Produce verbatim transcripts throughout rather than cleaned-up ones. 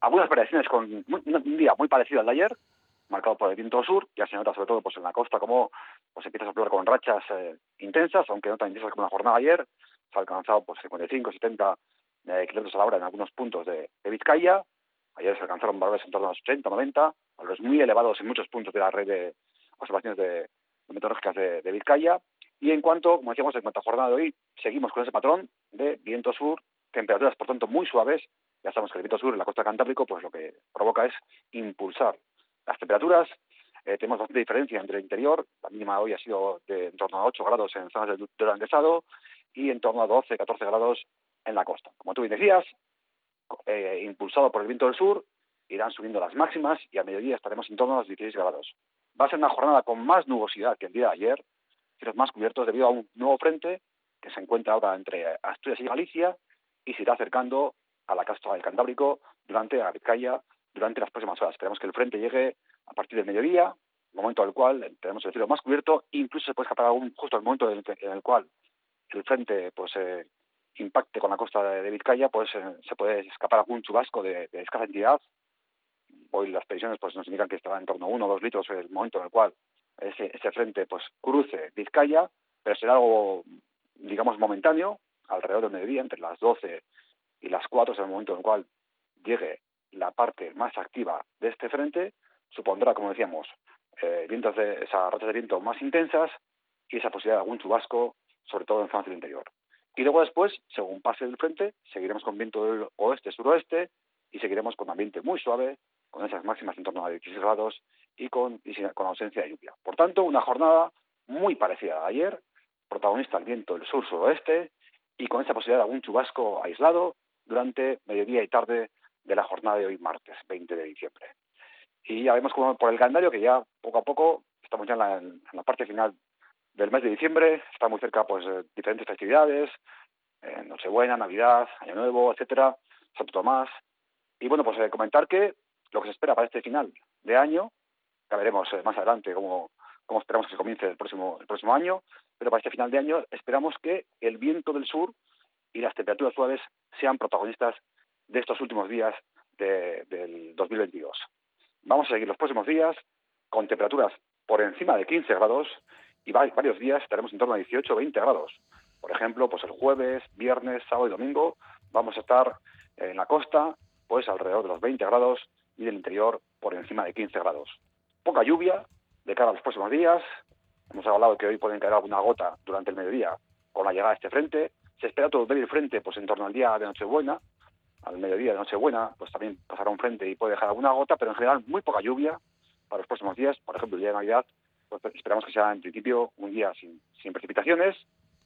algunas variaciones con un, un día muy parecido al de ayer, marcado por el viento sur. Ya se nota sobre todo pues en la costa como pues empieza a soplar con rachas eh, intensas, aunque no tan intensas como la jornada de ayer. Se ha alcanzado pues cincuenta y cinco, setenta eh, kilómetros a la hora en algunos puntos de, de Vizcaya. Ayer se alcanzaron valores en torno a los ochenta, noventa, valores muy elevados en muchos puntos de la red de observaciones de, de meteorológicas de, de Vizcaya. Y en cuanto, como decíamos, en cuanto a jornada de hoy, seguimos con ese patrón de viento sur, temperaturas por tanto muy suaves. Ya sabemos que el viento sur en la costa Cantábrico pues lo que provoca es impulsar las temperaturas. Eh, tenemos bastante diferencia entre el interior. La mínima hoy ha sido de en torno a ocho grados en zonas del Duranguesado y en torno a doce, catorce grados en la costa. Como tú bien decías, eh, impulsado por el viento del sur, irán subiendo las máximas y a mediodía estaremos en torno a los dieciséis grados. Va a ser una jornada con más nubosidad que el día de ayer, cielos más cubiertos debido a un nuevo frente que se encuentra ahora entre Asturias y Galicia y se irá acercando a la costa del Cantábrico durante a Vizcaya durante las próximas horas. Esperemos que el frente llegue a partir del mediodía, momento al cual tenemos el cielo más cubierto, incluso se puede escapar algún justo el momento en el, que, en el cual el frente pues eh, impacte con la costa de, de Vizcaya, pues eh, se puede escapar algún chubasco de, de escasa entidad. Hoy las previsiones pues nos indican que estará en torno a uno o dos litros el momento en el cual ese, ese frente pues cruce Vizcaya, pero será algo, digamos, momentáneo, alrededor del mediodía, entre las doce y las cuatro, es el momento en el cual llegue la parte más activa de este frente. Supondrá, como decíamos, eh, vientos de esas rachas de viento más intensas y esa posibilidad de algún chubasco, sobre todo en zonas del interior. Y luego después, según pase el frente, seguiremos con viento del oeste-suroeste y seguiremos con ambiente muy suave, con esas máximas en torno a dieciséis grados y con, y sin, con ausencia de lluvia. Por tanto, una jornada muy parecida a ayer, protagonista el viento del sur-suroeste y con esa posibilidad de algún chubasco aislado durante mediodía y tarde de la jornada de hoy, martes veinte de diciembre. Y ya vemos como por el calendario que ya poco a poco estamos ya en la, en la parte final del mes de diciembre, está muy cerca pues eh, diferentes festividades, eh, Nochebuena, Navidad, Año Nuevo, etcétera, Santo Tomás. Y bueno, pues eh, comentar que lo que se espera para este final de año, ya veremos eh, más adelante cómo, cómo esperamos que se comience el próximo, el próximo año, pero para este final de año esperamos que el viento del sur y las temperaturas suaves sean protagonistas de estos últimos días de, del dos mil veintidós. Vamos a seguir los próximos días con temperaturas por encima de quince grados y varios días estaremos en torno a dieciocho o veinte grados. Por ejemplo, pues el jueves, viernes, sábado y domingo vamos a estar en la costa pues alrededor de los veinte grados y del interior por encima de quince grados. Poca lluvia de cara a los próximos días. Hemos hablado que hoy pueden caer alguna gota durante el mediodía con la llegada de este frente. Se espera todo ver el frente pues en torno al día de Nochebuena. Al mediodía de Nochebuena pues también pasará un frente y puede dejar alguna gota, pero en general muy poca lluvia para los próximos días. Por ejemplo, el día de Navidad pues esperamos que sea en principio un día sin, sin precipitaciones.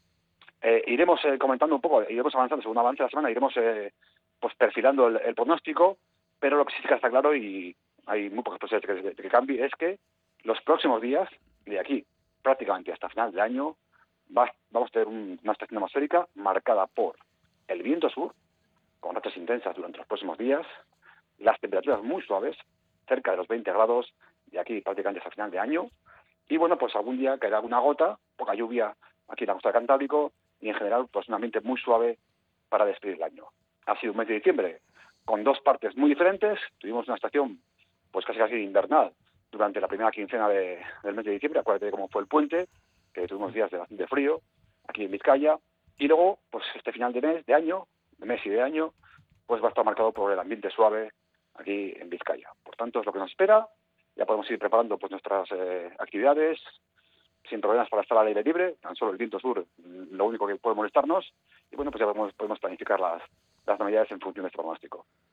Eh, iremos eh, comentando un poco, iremos avanzando según avance la semana, iremos eh, pues perfilando el, el pronóstico, pero lo que sí que está claro y hay muy pocas posibilidades de que, de que cambie es que los próximos días, de aquí prácticamente hasta final de año, va, vamos a tener un, una estación atmosférica marcada por el viento sur, con rachas intensas durante los próximos días, las temperaturas muy suaves, cerca de los veinte grados, de aquí prácticamente hasta final de año, y bueno, pues algún día caerá alguna gota, poca lluvia aquí en la costa del Cantábrico, y en general pues un ambiente muy suave para despedir el año. Ha sido un mes de diciembre con dos partes muy diferentes. Tuvimos una estación pues casi casi invernal durante la primera quincena de, del mes de diciembre. Acuérdate cómo fue el puente, que tuvimos días de bastante frío aquí en Vizcaya, y luego pues este final de mes, de año, de mes y de año, pues va a estar marcado por el ambiente suave aquí en Vizcaya. Por tanto, es lo que nos espera. Ya podemos ir preparando pues nuestras eh, actividades sin problemas para estar al aire libre, tan solo el viento sur, lo único que puede molestarnos, y bueno, pues ya podemos, podemos planificar las, las navidades en función de este pronóstico.